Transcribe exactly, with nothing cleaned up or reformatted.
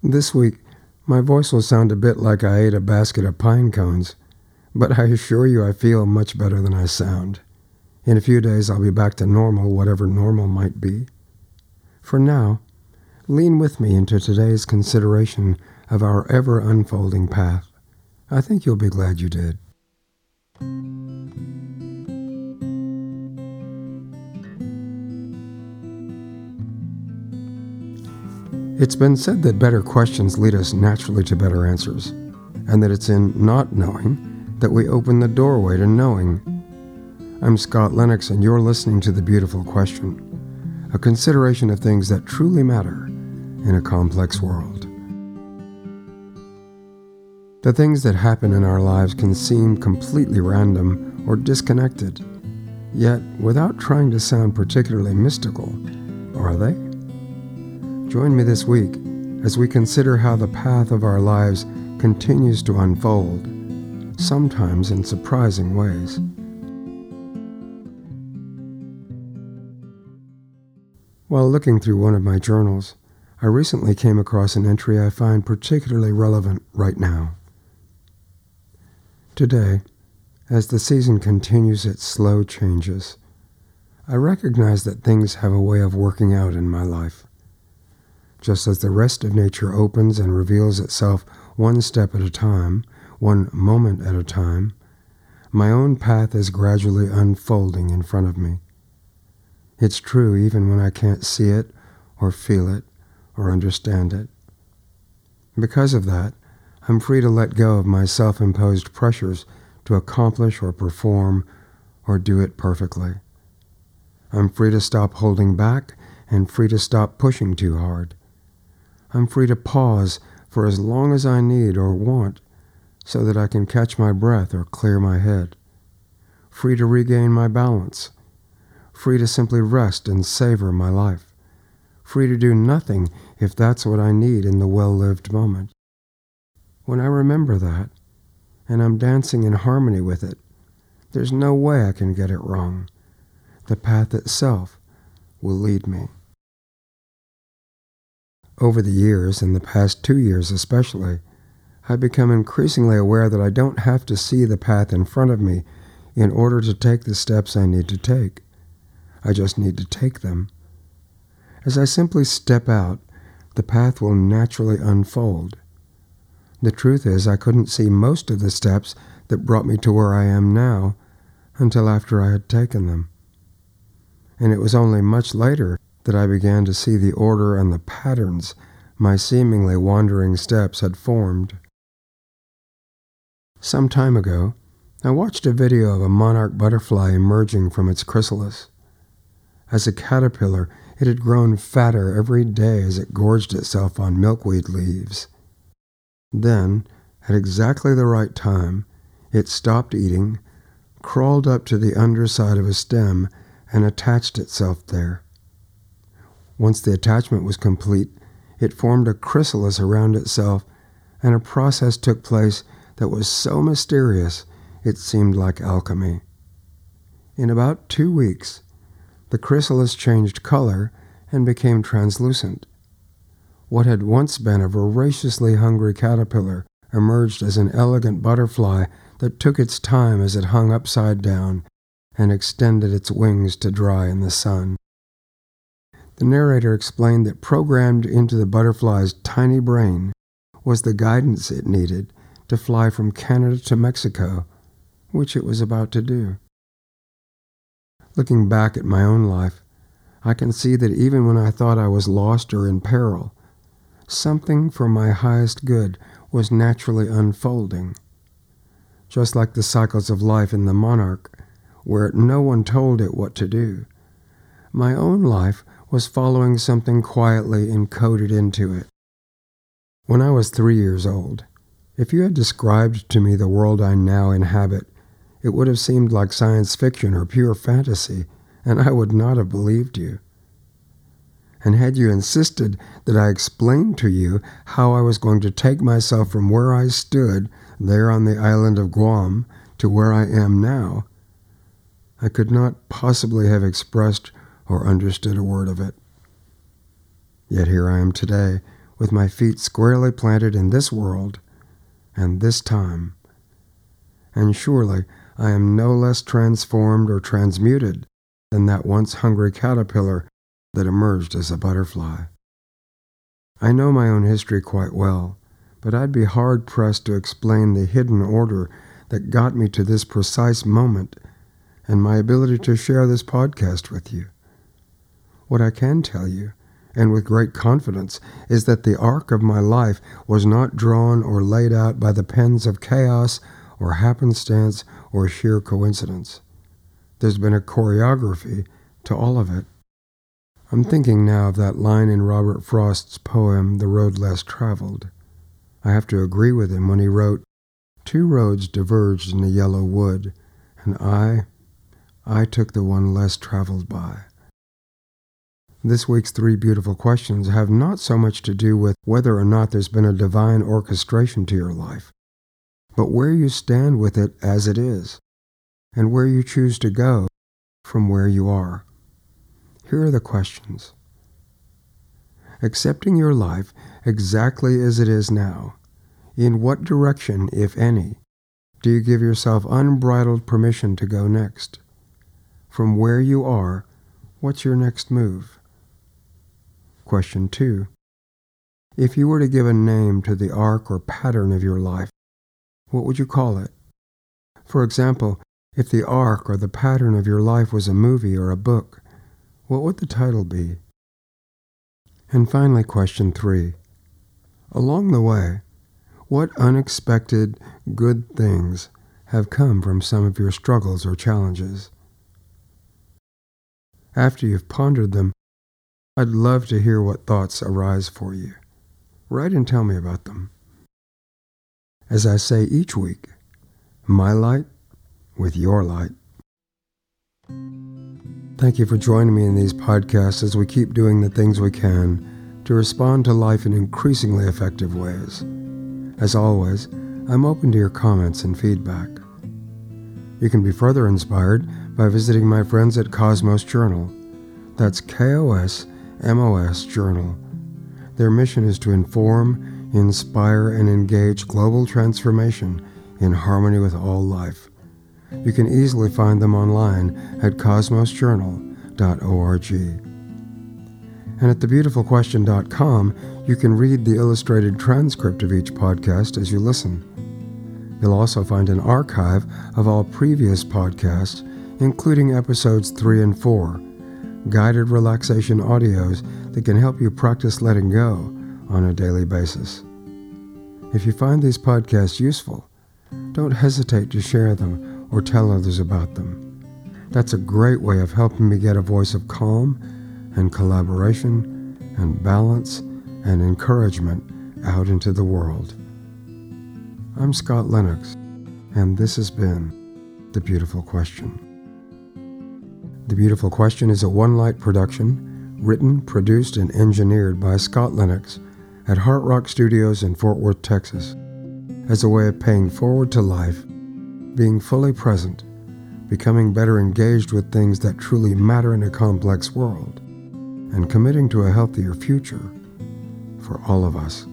This week, my voice will sound a bit like I ate a basket of pine cones, but I assure you I feel much better than I sound. In a few days, I'll be back to normal, whatever normal might be. For now, lean with me into today's consideration of our ever-unfolding path. I think you'll be glad you did. It's been said that better questions lead us naturally to better answers, and that it's in not knowing that we open the doorway to knowing. I'm Scott Lennox, and you're listening to The Beautiful Question, a consideration of things that truly matter in a complex world. The things that happen in our lives can seem completely random or disconnected, yet without trying to sound particularly mystical, are they? Join me this week as we consider how the path of our lives continues to unfold, sometimes in surprising ways. While looking through one of my journals, I recently came across an entry I find particularly relevant right now. Today, as the season continues its slow changes, I recognize that things have a way of working out in my life. Just as the rest of nature opens and reveals itself one step at a time, one moment at a time, my own path is gradually unfolding in front of me. It's true even when I can't see it or feel it or understand it. Because of that, I'm free to let go of my self-imposed pressures to accomplish or perform or do it perfectly. I'm free to stop holding back and free to stop pushing too hard. I'm free to pause for as long as I need or want so that I can catch my breath or clear my head. Free to regain my balance. Free to simply rest and savor my life. Free to do nothing if that's what I need in the well-lived moment. When I remember that, and I'm dancing in harmony with it, there's no way I can get it wrong. The path itself will lead me. Over the years, in the past two years especially, I've become increasingly aware that I don't have to see the path in front of me in order to take the steps I need to take. I just need to take them. As I simply step out, the path will naturally unfold. The truth is, I couldn't see most of the steps that brought me to where I am now until after I had taken them. And it was only much later that I began to see the order and the patterns my seemingly wandering steps had formed. Some time ago, I watched a video of a monarch butterfly emerging from its chrysalis. As a caterpillar, it had grown fatter every day as it gorged itself on milkweed leaves. Then, at exactly the right time, it stopped eating, crawled up to the underside of a stem, and attached itself there. Once the attachment was complete, it formed a chrysalis around itself, and a process took place that was so mysterious it seemed like alchemy. In about two weeks, the chrysalis changed color and became translucent. What had once been a voraciously hungry caterpillar emerged as an elegant butterfly that took its time as it hung upside down and extended its wings to dry in the sun. The narrator explained that programmed into the butterfly's tiny brain was the guidance it needed to fly from Canada to Mexico, which it was about to do. Looking back at my own life, I can see that even when I thought I was lost or in peril, something for my highest good was naturally unfolding. Just like the cycles of life in the monarch, where no one told it what to do, my own life was following something quietly encoded into it. When I was three years old, if you had described to me the world I now inhabit, it would have seemed like science fiction or pure fantasy, and I would not have believed you. And had you insisted that I explain to you how I was going to take myself from where I stood there on the island of Guam to where I am now, I could not possibly have expressed or understood a word of it. Yet here I am today, with my feet squarely planted in this world and this time. And surely I am no less transformed or transmuted than that once hungry caterpillar that emerged as a butterfly. I know my own history quite well, but I'd be hard-pressed to explain the hidden order that got me to this precise moment and my ability to share this podcast with you. What I can tell you, and with great confidence, is that the arc of my life was not drawn or laid out by the pens of chaos or happenstance or sheer coincidence. There's been a choreography to all of it. I'm thinking now of that line in Robert Frost's poem, The Road Less Traveled. I have to agree with him when he wrote, "Two roads diverged in the yellow wood, and I, I took the one less traveled by." This week's three beautiful questions have not so much to do with whether or not there's been a divine orchestration to your life, but where you stand with it as it is, and where you choose to go from where you are. Here are the questions. Accepting your life exactly as it is now, in what direction, if any, do you give yourself unbridled permission to go next? From where you are, what's your next move? Question two. If you were to give a name to the arc or pattern of your life, what would you call it? For example, if the arc or the pattern of your life was a movie or a book, what would the title be? And finally, question three. Along the way, what unexpected good things have come from some of your struggles or challenges? After you've pondered them, I'd love to hear what thoughts arise for you. Write and tell me about them. As I say each week, my light with your light. Thank you for joining me in these podcasts as we keep doing the things we can to respond to life in increasingly effective ways. As always, I'm open to your comments and feedback. You can be further inspired by visiting my friends at Cosmos Journal. That's K O S M O S Journal. Their mission is to inform, inspire, and engage global transformation in harmony with all life. You can easily find them online at cosmos journal dot org. And at the beautiful question dot com, you can read the illustrated transcript of each podcast as you listen. You'll also find an archive of all previous podcasts, including episodes three and four, guided relaxation audios that can help you practice letting go on a daily basis. If you find these podcasts useful, don't hesitate to share them or tell others about them. That's a great way of helping me get a voice of calm and collaboration and balance and encouragement out into the world. I'm Scott Lennox, and this has been The Beautiful Question. The Beautiful Question is a One Light production, written, produced, and engineered by Scott Lennox at Heart Rock Studios in Fort Worth, Texas, as a way of paying forward to life, being fully present, becoming better engaged with things that truly matter in a complex world, and committing to a healthier future for all of us.